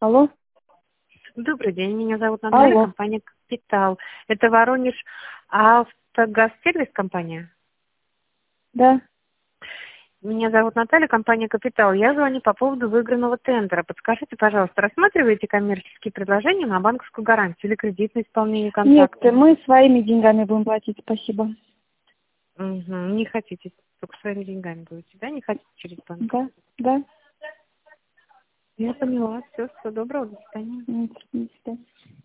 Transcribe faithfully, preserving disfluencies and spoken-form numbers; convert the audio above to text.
Алло. Добрый день, меня зовут Наталья, Алло. компания «Капитал». Это Воронеж автогазсервис компания? Да. Меня зовут Наталья, компания «Капитал». Я звоню по поводу выигранного тендера. Подскажите, пожалуйста, рассматриваете коммерческие предложения на банковскую гарантию или кредитное исполнение Нет, контракта? мы своими деньгами будем платить, спасибо. Угу, не хотите, только своими деньгами будете, да? Не хотите через банк? Да, да. Я поняла. Все, всего доброго, до свидания. М, до свидания.